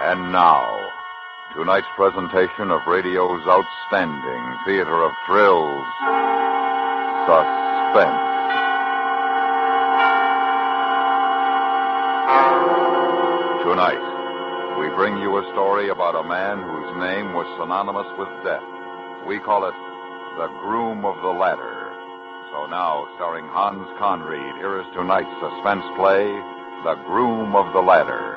And now, tonight's presentation of radio's outstanding theater of thrills, Suspense. Tonight, we bring you a story about a man whose name was synonymous with death. We call it The Groom of the Ladder. So now, starring Hans Conried, here is tonight's suspense play, The Groom of the Ladder.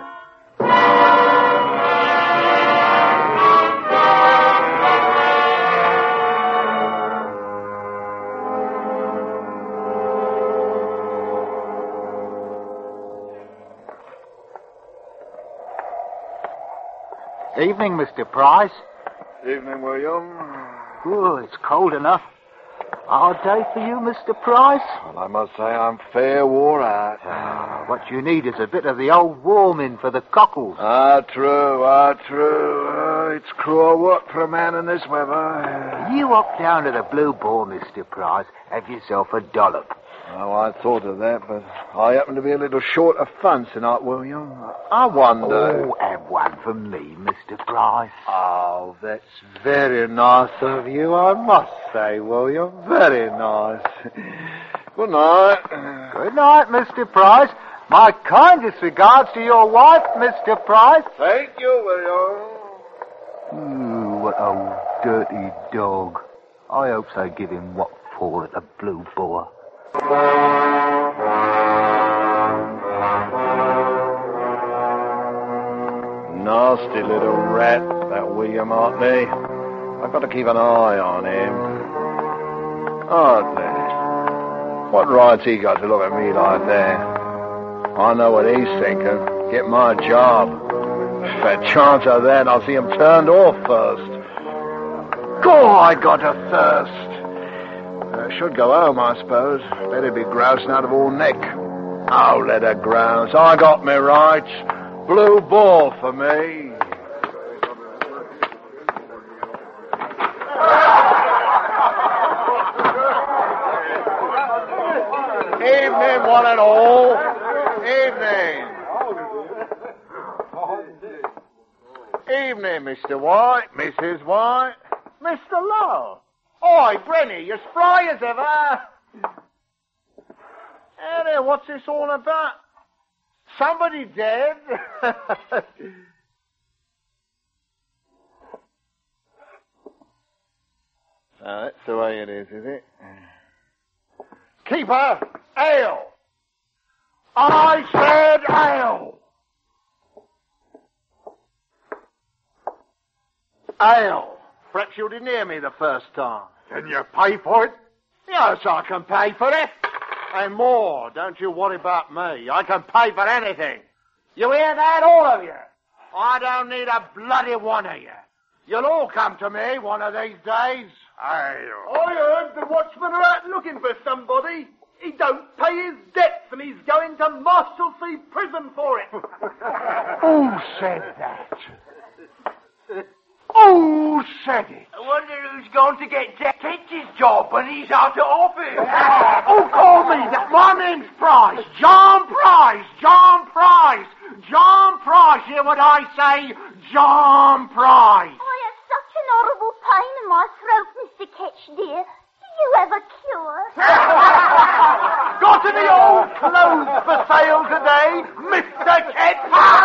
Evening, Mr. Price. Evening, William. Oh, it's cold enough. Hard day for you, Mr. Price? Well, I must say I'm fair wore out. What you need is a bit of the old warming for the cockles. True. It's cruel work for a man in this weather. You hop down to the Blue Boar, Mr. Price. Have yourself a dollop. Oh, I thought of that, but I happen to be a little short of funds tonight, William. I wonder... Oh, have one for me, Mr. Price. Oh, that's very nice of you, I must say, William. Very nice. Good night. Good night, Mr. Price. My kindest regards to your wife, Mr. Price. Thank you, William. Ooh, what a dirty dog. I hope they give him what for at the Blue Boar. Nasty little rat, that William Hartley. I've got to keep an eye on him. Hartley. What right's he got to look at me like that? I know what he's thinking. Get my job. If a chance of that, I'll see him turned off first. God, I got a thirst. Should go home, I suppose. Better be grousing out of all neck. Oh, let her grouse. I got me rights. Blue Ball for me. Evening, one and all. Evening. Evening, Mr. White, Mrs. White, Mr. Lowe. Oi, Brenny, you're spry as ever. Hey there, what's this all about? Somebody dead? That's the way it is it? Keeper, ale. I said ale. Ale. Perhaps you didn't hear me the first time. Can you pay for it? Yes, I can pay for it. And more, don't you worry about me. I can pay for anything. You hear that, all of you? I don't need a bloody one of you. You'll all come to me one of these days. I heard the watchmen are out looking for somebody. He don't pay his debts and he's going to Marshalsea prison for it. Who said that? Who said it? I wonder who's going to get Jack Ketch's job when he's out of office. Who called me that? My name's Price. John Price. John Price. John Price. Hear what I say? John Price. I have such an horrible pain in my throat, Mr. Ketch, dear. Do you have a cure? Got any old clothes for sale today, Mr. Ketch?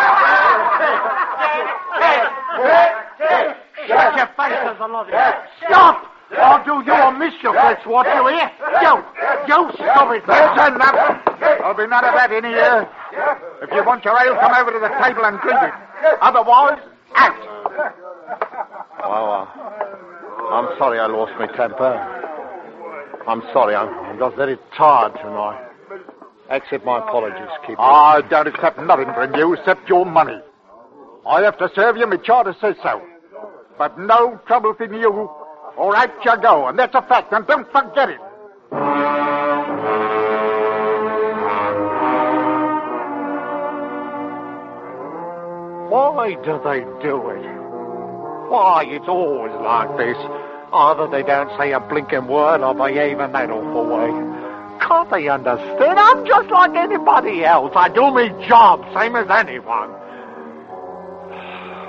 Shut your face, there's a lot of you. Stop! I'll do you a mischief, that's what you hear. You stop it. That's enough. There'll be none of that in here. If you want your ale, come over to the table and drink it. Otherwise, out. Well, I'm sorry I lost my temper. I'm sorry, I'm just very tired tonight. Accept my apologies, Keeper. I don't accept nothing from you except your money. I have to serve you, my charter says so. But no trouble from you, or out you go, and that's a fact, and don't forget it. Why do they do it? Why, it's always like this. Either they don't say a blinking word or behave in that awful way. Can't they understand? I'm just like anybody else. I do my job, same as anyone.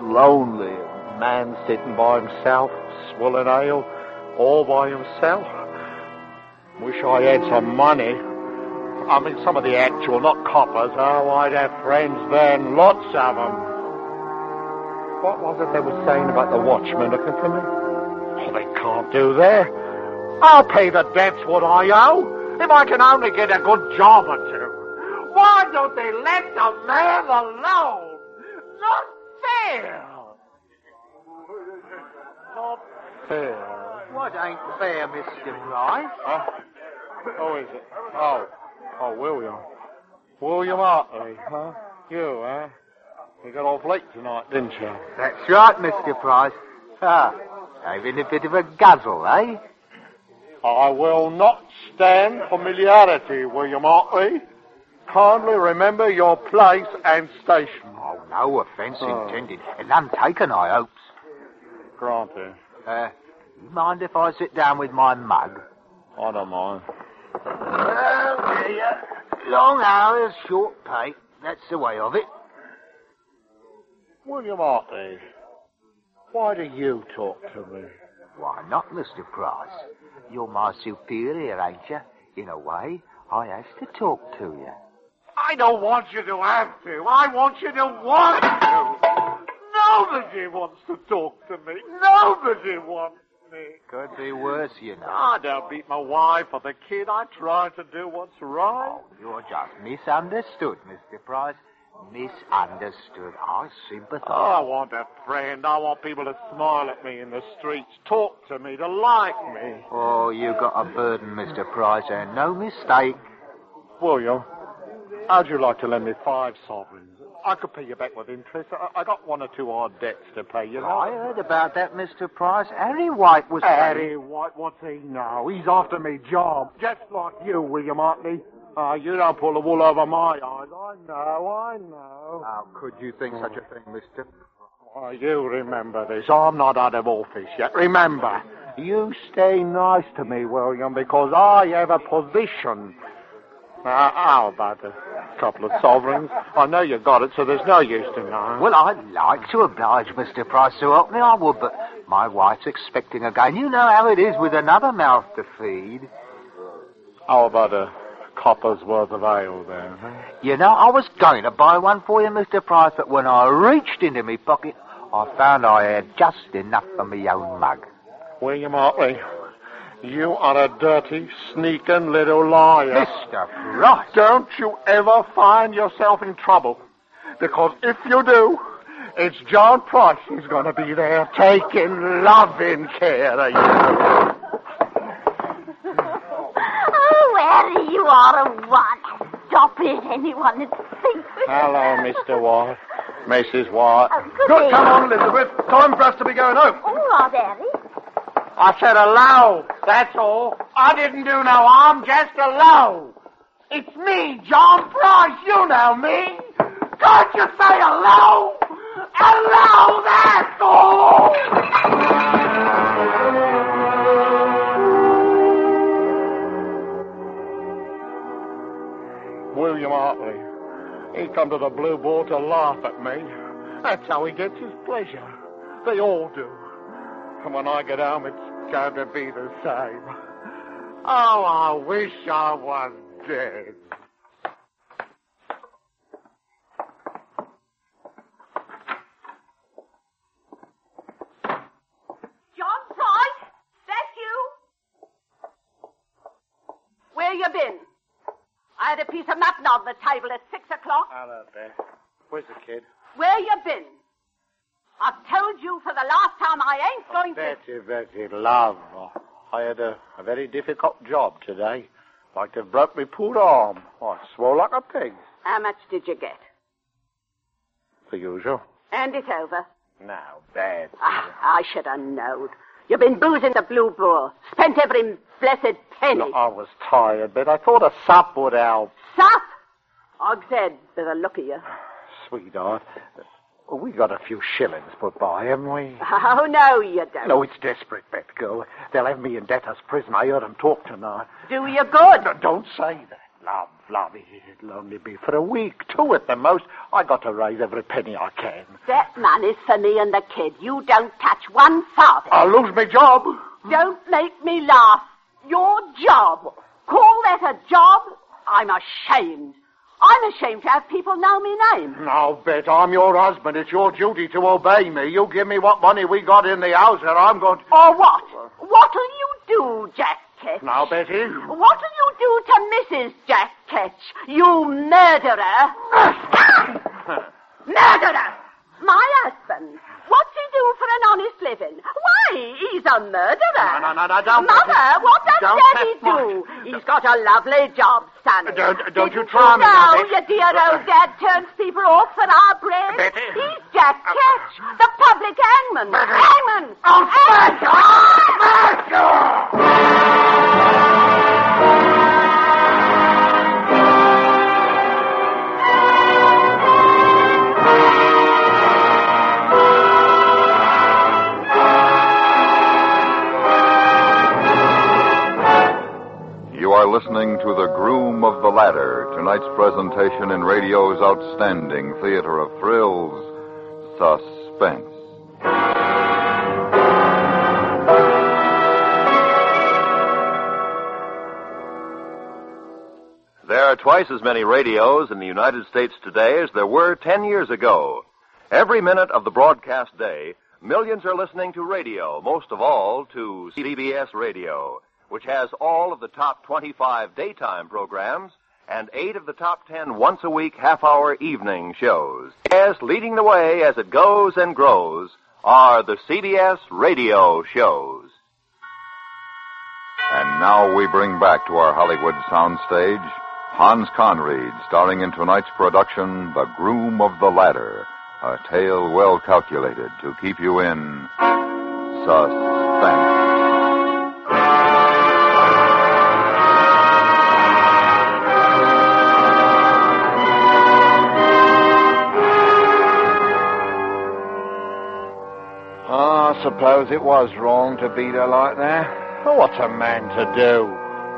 lonely. A man sitting by himself, swilling ale, all by himself. Wish I had some money. I mean, some of the actual, not coppers. Oh, I'd have friends then, lots of them. What was it they were saying about the watchmen looking for me? Oh, they can't do that. I'll pay the debts what I owe, if I can only get a good job or two. Why don't they let the man alone? Not fair. Not fair. What ain't fair, Mr. Price? Huh? Who is it? Oh, William. William Hartley, huh? You, huh? You got off late tonight, didn't you? That's right, Mr. Price. Having a bit of a guzzle, eh? I will not stand familiarity, William Hartley. Kindly remember your place and station. Oh, no offence intended. And none taken, I hopes. Granted. You mind if I sit down with my mug? I don't mind. Well, dear, long hours, short pay. That's the way of it. William Hartley, why do you talk to me? Why not, Mr. Price? You're my superior, ain't you? In a way, I has to talk to you. I don't want you to have to. I want you to want to. Nobody wants to talk to me. Nobody wants me. Could be worse, you know. I don't beat my wife or the kid. I try to do what's right. Oh, you're just misunderstood, Mr. Price. Misunderstood. I sympathize. I want a friend. I want people to smile at me in the streets, talk to me, to like me. Oh, you got a burden, Mr. Price, and no mistake. William, how'd you like to lend me 5 sovereigns? I could pay you back with interest. I got 1 or 2 odd debts to pay, you know. I heard about that, Mr. Price. Harry White was... Harry White, what's he know? He's after me job, just like you, William Hartley. You don't pull the wool over my eyes. I know. How could you think such a thing, Mr.? Why, you remember this. I'm not out of office yet. Remember, you stay nice to me, William, because I have a position. Now, how about a couple of sovereigns? I know you got it, so there's no use denying. Well, I'd like to oblige Mr. Price to help me, I would, but my wife's expecting again. You know how it is with another mouth to feed. How about a copper's worth of ale, then? Huh? You know, I was going to buy one for you, Mr. Price, but when I reached into my pocket, I found I had just enough for my own mug. William Hartley, you are a dirty, sneaking little liar. Mr. Price! Don't you ever find yourself in trouble, because if you do, it's John Price who's going to be there taking loving care of you. Harry, you are a one. Stop it, anyone that thinks it. Hello, Mr. White. Mrs. White. Good, Come on, Elizabeth. Time for us to be going home. All right, Harry. I said hello, that's all. I didn't do no harm, just hello. It's me, John Price, you know me. Can't you say hello? Hello, that's all. William Hartley. He come to the Blue Boar to laugh at me. That's how he gets his pleasure. They all do. And when I get home, it's going to be the same. Oh, I wish I was dead. John Price, that's you? Where you been? I had a piece of mutton on the table at 6 o'clock. Hello, Beth. Where's the kid? Where you been? I've told you for the last time I ain't going to... Betty, love. I had a very difficult job today. Like to have broke me poor arm. I swore like a pig. How much did you get? The usual. And it's over. Now, Beth. I should have known. You've been boozing the Blue Boar. Spent every blessed penny. No, I was tired, but I thought a sup would help. Sup? Og said, by the look of you. Sweetheart, we got a few shillings put by, haven't we? Oh, no, you don't. No, it's desperate, Beth, girl. They'll have me in debtor's prison. I heard them talk tonight. Do you good? No, don't say that, love. Fluffy, it'll only be for a week, 2 at the most. I got to raise every penny I can. That money's for me and the kid. You don't touch one farthing. I'll lose my job. Don't make me laugh. Your job. Call that a job? I'm ashamed. I'm ashamed to have people know me name. Now, Bet, I'm your husband. It's your duty to obey me. You give me what money we got in the house, and I'm going to... Or what? What'll you do, Jack Ketch? Now, Betty. What'll you do to Mrs. Jack Ketch, you murderer? Murderer! My husband. What's he do for an honest living? Why, he's a murderer. No, don't... Mother, what does don't Daddy test my- do? He's got a lovely job, son. Don't you try me, No, Betty. your dear old dad turns people off for our bread. Betty. He's Jack Ketch, the public hangman. Hangman! Oh, You are listening to The Groom of the Ladder, tonight's presentation in radio's outstanding theater of thrills, Suspense. There are twice as many radios in the United States today as there were 10 years ago. Every minute of the broadcast day, millions are listening to radio, most of all to CBS Radio, which has all of the top 25 daytime programs and 8 of the top 10 once-a-week half-hour evening shows. Yes, leading the way as it goes and grows are the CBS radio shows. And now we bring back to our Hollywood soundstage Hans Conried, starring in tonight's production, The Groom of the Ladder, a tale well calculated to keep you in suspense. I suppose it was wrong to beat her like that. But what's a man to do?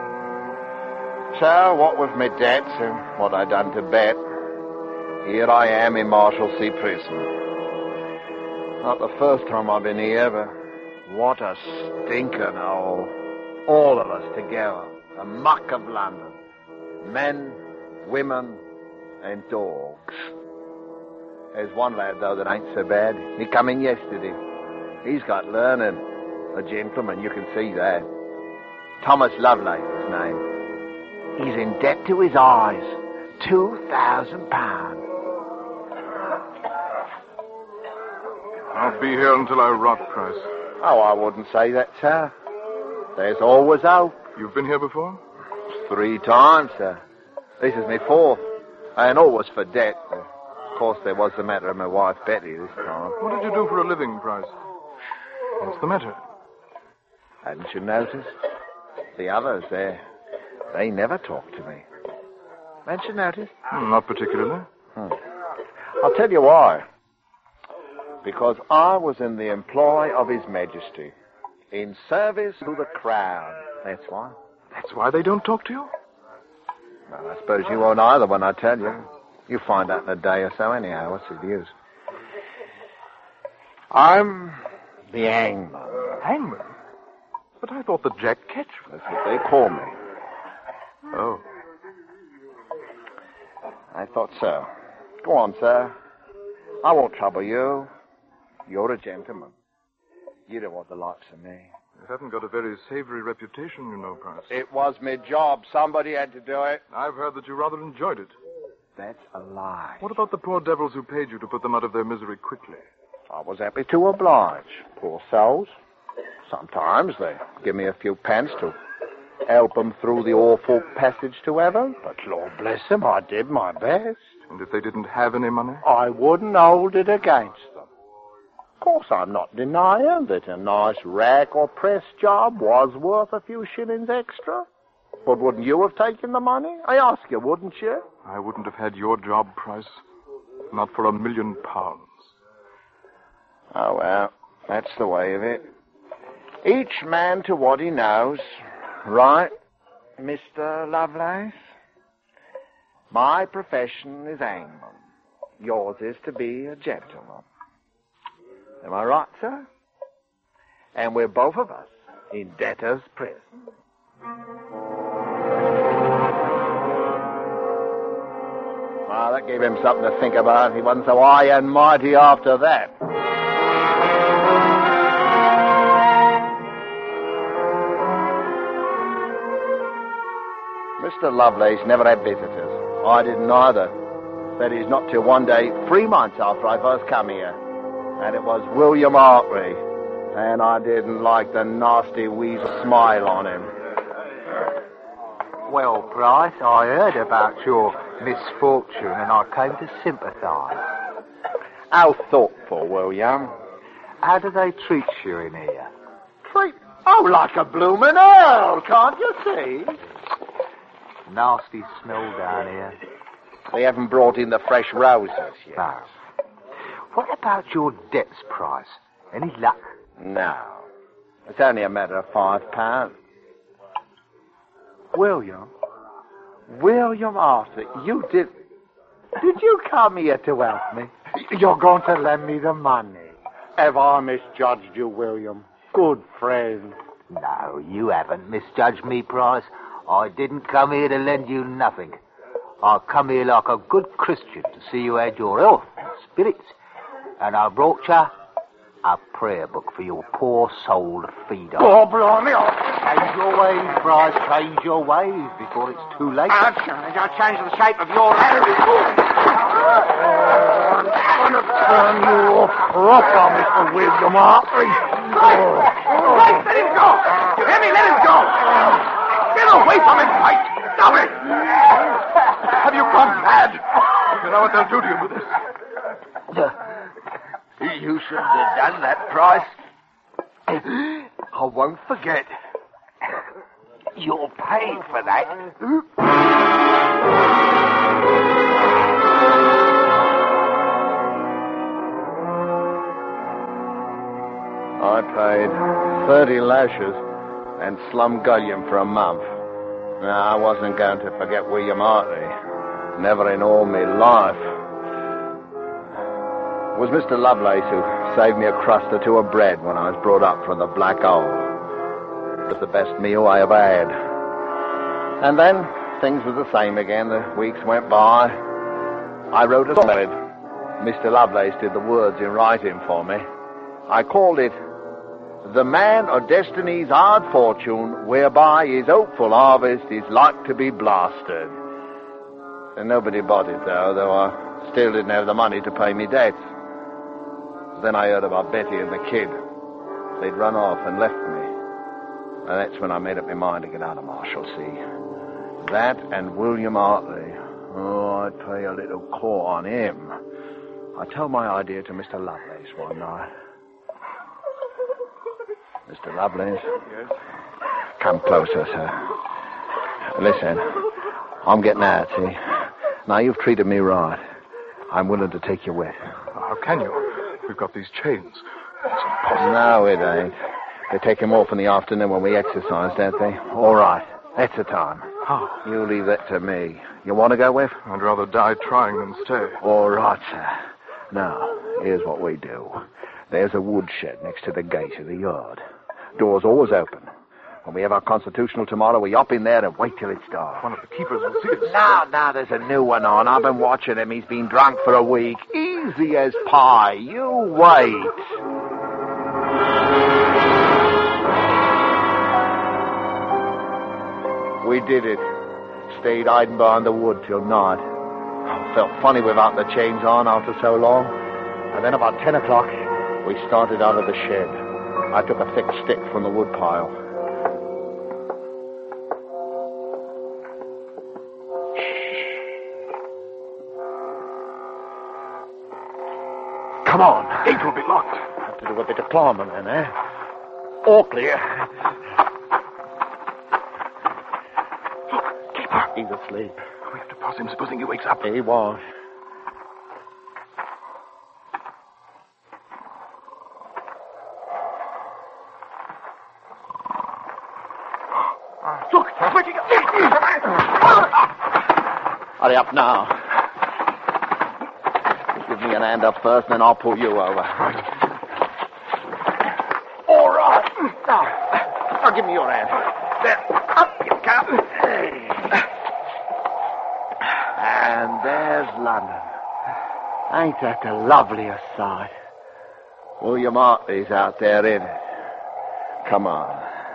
So, what with my debts and what I done to Bet, here I am in Marshalsea Prison. Not the first time I've been here, but what a stinking hole. All of us together. The muck of London. Men, women, and dogs. There's one lad, though, that ain't so bad. He come in yesterday. He's got learning. A gentleman, you can see that. Thomas Lovelace, his name. He's in debt to his eyes. £2,000. I'll be here until I rot, Price. Oh, I wouldn't say that, sir. There's always hope. You've been here before? 3 times, sir. This is my 4th. And always for debt. Of course, there was the matter of my wife, Betty, this time. What did you do for a living, Price? What's the matter? Hadn't you noticed? The others, they never talk to me. Hadn't you noticed? Not particularly. I'll tell you why. Because I was in the employ of His Majesty. In service to the crown. That's why. That's why they don't talk to you? Well, I suppose you won't either when I tell you. You'll find out in a day or so anyhow. What's the use? I'm the hangman. Hangman? But I thought that Jack Ketch... That's what they call me. Oh. I thought so. Go on, sir. I won't trouble you. You're a gentleman. You don't want the likes of me. You haven't got a very savory reputation, you know, Price. It was my job. Somebody had to do it. I've heard that you rather enjoyed it. That's a lie. What about the poor devils who paid you to put them out of their misery quickly? I was happy to oblige. Poor souls. Sometimes they give me a few pence to help them through the awful passage to heaven. But Lord bless them, I did my best. And if they didn't have any money? I wouldn't hold it against them. Of course, I'm not denying that a nice rack or press job was worth a few shillings extra. But wouldn't you have taken the money? I ask you, wouldn't you? I wouldn't have had your job, Price. Not for £1 million. Oh, well, that's the way of it. Each man to what he knows. Right, Mr. Lovelace? My profession is hangman. Yours is to be a gentleman. Am I right, sir? And we're both of us in debtor's prison. Well, that gave him something to think about. He wasn't so high and mighty after that. Mr. Lovelace never had visitors. I didn't either. That is, not till one day, 3 months after I first come here. And it was William Hartley. And I didn't like the nasty weasel smile on him. Well, Price, I heard about your misfortune and I came to sympathise. How thoughtful, William. How do they treat you in here? Treat? Oh, like a bloomin' earl, can't you see? Nasty smell down here. They haven't brought in the fresh roses yet. No. What about your debts, Price? Any luck? No. It's only a matter of £5. William Arthur, you did you come here to help me? You're going to lend me the money. Have I misjudged you, William? Good friend. No, you haven't misjudged me, Price. I didn't come here to lend you nothing. I come here like a good Christian to see you had your health and spirits. And I brought you a prayer book for your poor soul to feed on. Oh, blimey. Change your ways, Price. Change your ways before it's too late. I'll change the shape of your head. I'm going to turn you off proper, Mr. William Hartley. Right, let him go. You hear me? Let him go. Get away from him, Mike. Stop it. Have you gone mad? You know what they'll do to you with this. You shouldn't have done that, Price. I won't forget. You're paying for that. I paid 30 lashes and slumgullion for a month. Now, I wasn't going to forget William Hartley. Never in all my life. It was Mr. Lovelace who saved me a crust or two of bread when I was brought up from the Black Hole. It was the best meal I ever had. And then things were the same again. The weeks went by. I wrote a song. Mr. Lovelace did the words in writing for me. I called it The Man of Destiny's Hard Fortune, whereby his hopeful harvest is like to be blasted. And nobody bought it, though I still didn't have the money to pay me debts. Then I heard about Betty and the kid. They'd run off and left me. And that's when I made up my mind to get out of Marshalsea. That and William Hartley. Oh, I'd pay a little call on him. I told my idea to Mr. Lovelace one night. Mr. Lovelace? Yes? Come closer, sir. Listen, I'm getting out, see? Now, you've treated me right. I'm willing to take you with. How can you? We've got these chains. It's impossible. No, it ain't. They take him off in the afternoon when we exercise, don't they? All right. That's the time. How? You leave that to me. You want to go with? I'd rather die trying than stay. All right, sir. Now, here's what we do. There's a woodshed next to the gate of the yard. Door's always open. When we have our constitutional tomorrow, we hop in there and wait till it's dark. One of the keepers will see us. Now, there's a new one on. I've been watching him. He's been drunk for a week. Easy as pie. You wait. We did it. Stayed hiding behind the wood till night. Felt funny without the chains on after so long. And then about 10 o'clock, we started out of the shed. I took a thick stick from the wood pile. Come on. Gate will be locked. Have to do a bit of climbing then, eh? All clear. Keeper. He's asleep. We have to pass him, supposing he wakes up. He won't. Look, where'd you go? Hurry up now. Give me an hand up first, and then I'll pull you over. All right. Now, give me your hand. There. Up you come. And there's London. Ain't that the loveliest sight? William Hartley's out there, in it. Come on.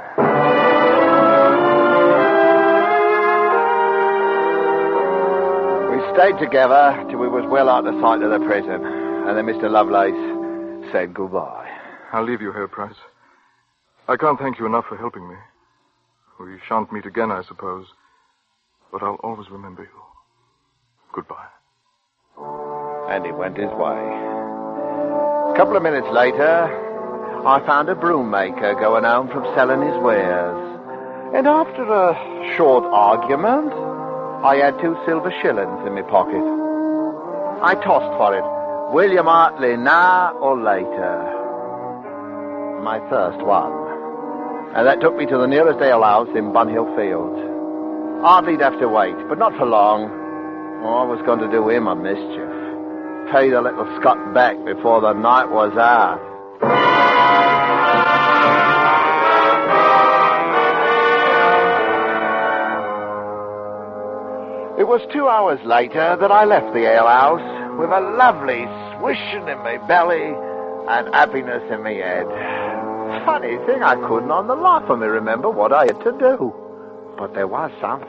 We stayed together till we was well out of sight of the prison, and then Mr. Lovelace said goodbye. I'll leave you here, Price. I can't thank you enough for helping me. We shan't meet again, I suppose, but I'll always remember you. Goodbye. And he went his way. A couple of minutes later, I found a broom maker going home from selling his wares. And after a short argument, I had 2 silver shillings in my pocket. I tossed for it. William Hartley, now or later. My first one. And that took me to the nearest alehouse in Bunhill Fields. Hardly'd have to wait, but not for long. Oh, I was going to do him a mischief. Pay the little scut back before the night was out. It was 2 hours later that I left the alehouse with a lovely swishing in my belly and happiness in my head. Funny thing, I couldn't on the life of me remember what I had to do. But there was something.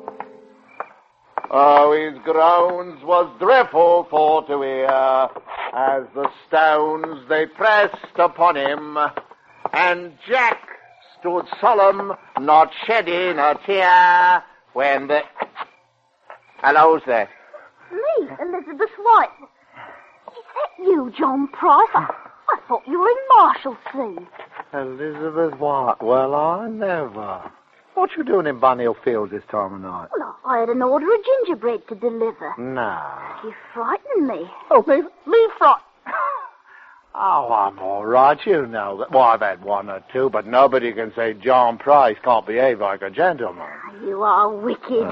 Oh, his groans was dreadful for to hear, as the stones they pressed upon him, and Jack stood solemn, not shedding a tear, when the... Hello, who's that? Me, Elizabeth White. Is that you, John Price? I thought you were in Marshalsea. Elizabeth White? Well, I never. What you doing in Bunhill Fields this time of night? Well, I had an order of gingerbread to deliver. Nah. You frightened me. Oh, me frightened? Oh, I'm all right, you know that. Well, I've had 1 or 2, but nobody can say John Price can't behave like a gentleman. You are wicked.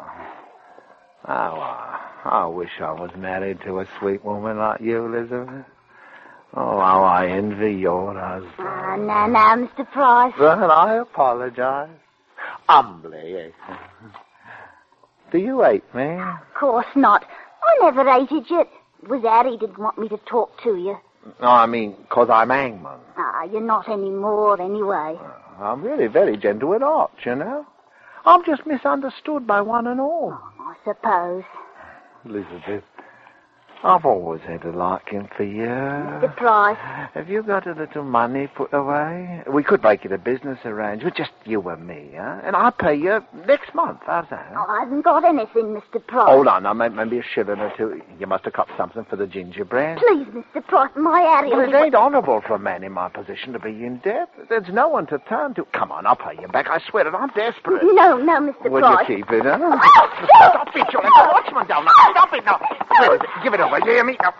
I wish I was married to a sweet woman like you, Elizabeth. Oh, how I envy your husband. Now, Mr. Price. Well, I apologize. Humbly, yes. Do you hate me? Of course not. I never hated you. It was Harry didn't want me to talk to you. No, I mean, 'cause I'm hangman. You're not anymore, anyway. I'm really very gentle at heart, you know. I'm just misunderstood by one and all. I suppose. Elizabeth, I've always had a liking for you. Mr. Price. Have you got a little money put away? We could make it a business arrangement, just you and me, huh? And I'll pay you next month. How's that? Oh, I haven't got anything, Mr. Price. Hold on, now, maybe a shilling or 2. You must have got something for the gingerbread. Please, Mr. Price, my Harry... Well, it ain't honourable for a man in my position to be in debt. There's no one to turn to. Come on, I'll pay you back. I swear it, I'm desperate. No, Mr. Would Price. you keep it, huh? Oh, Stop it, you'll let the watchman down. Now, stop it now. Where is it? Give it over, you hear me? Now.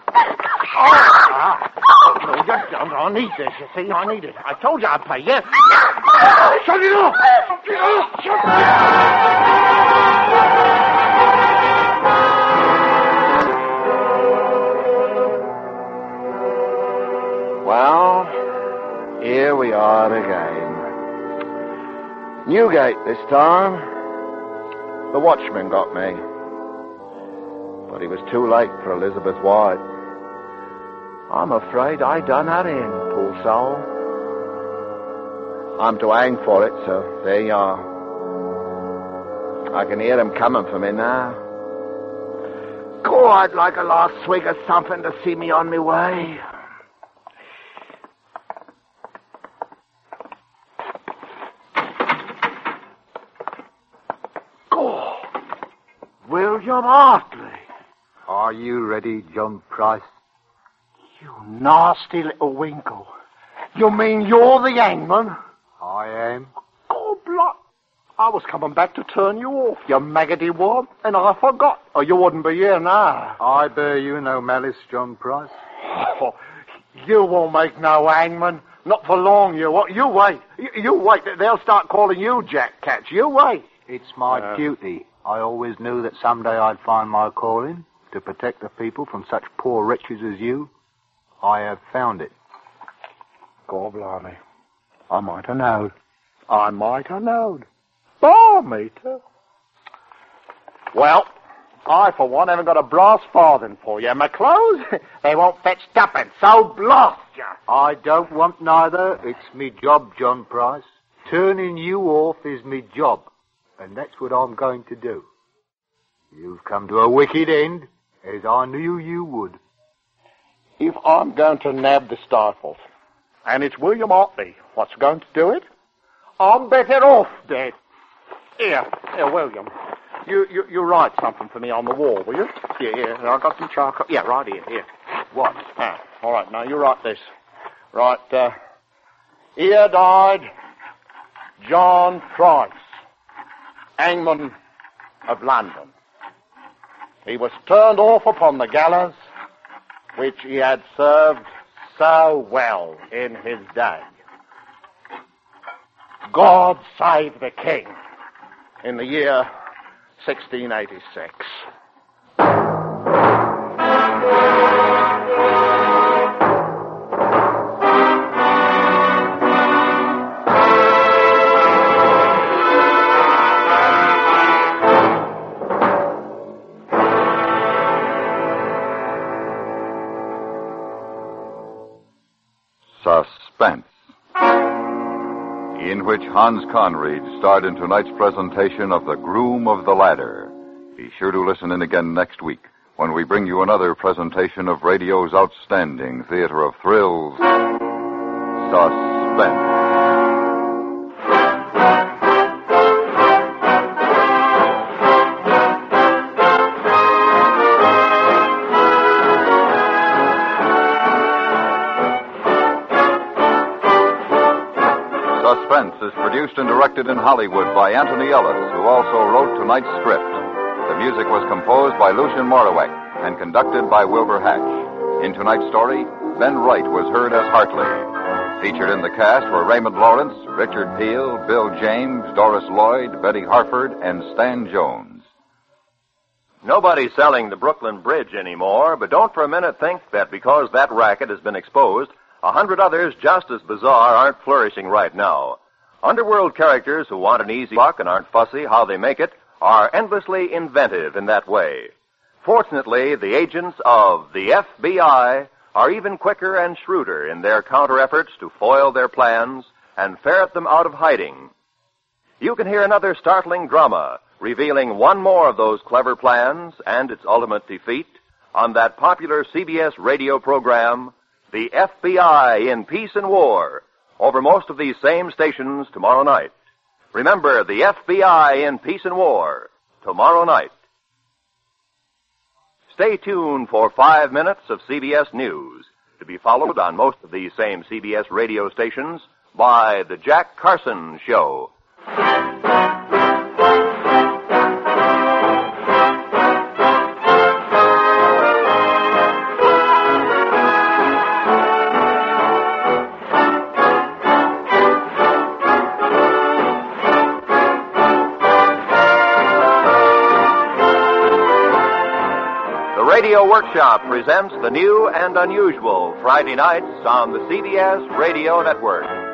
No, you don't. I need this, you see. I need it. I told you I'd pay you. Shut it off! Shut it off! Well, here we are again. Newgate this time. The watchman got me. But he was too late for Elizabeth White. I'm afraid I done her in, poor soul. I'm to hang for it, so there you are. I can hear them coming for me now. God, I'd like a last swig of something to see me on my way. God, William Hartley. Are you ready, John Price? You nasty little winkle. You mean you're the hangman? I am. God, blood. I was coming back to turn you off, you maggoty worm, and I forgot. Or you wouldn't be here now. I bear you no malice, John Price. Oh, you won't make no hangman. Not for long, you won't. You wait. You wait. They'll start calling you Jack Catch. You wait. It's my duty. I always knew that someday I'd find my calling to protect the people from such poor wretches as you. I have found it. God blimey. I might have known. Bar meter. Well, I, for one, haven't got a brass farthing for you. My clothes, they won't fetch tuppence, so blast you. I don't want neither. It's me job, John Price. Turning you off is me job, and that's what I'm going to do. You've come to a wicked end, as I knew you would. If I'm going to nab the stifles, and it's William Otley what's going to do it, I'm better off dead. Here, William. You write something for me on the wall, will you? Yeah, I've got some charcoal. Yeah, right here. What? All right, now you write this. Right, here died John Price, hangman of London. He was turned off upon the gallows, which he had served so well in his day. God save the King in the year 1686. Suspense, in which Hans Conried starred in tonight's presentation of The Groom of the Ladder. Be sure to listen in again next week when we bring you another presentation of radio's outstanding theater of thrills, Suspense. Suspense is produced and directed in Hollywood by Anthony Ellis, who also wrote tonight's script. The music was composed by Lucien Moraweck and conducted by Wilbur Hatch. In tonight's story, Ben Wright was heard as Hartley. Featured in the cast were Raymond Lawrence, Richard Peel, Bill James, Doris Lloyd, Betty Harford, and Stan Jones. Nobody's selling the Brooklyn Bridge anymore, but don't for a minute think that because that racket has been exposed, 100 others just as bizarre aren't flourishing right now. Underworld characters who want an easy buck and aren't fussy how they make it are endlessly inventive in that way. Fortunately, the agents of the FBI are even quicker and shrewder in their counter-efforts to foil their plans and ferret them out of hiding. You can hear another startling drama revealing one more of those clever plans and its ultimate defeat on that popular CBS radio program, The FBI in Peace and War, over most of these same stations tomorrow night. Remember, The FBI in Peace and War, tomorrow night. Stay tuned for 5 minutes of CBS News, to be followed on most of these same CBS radio stations by The Jack Carson Show. Radio Workshop presents the new and unusual Friday nights on the CBS Radio Network.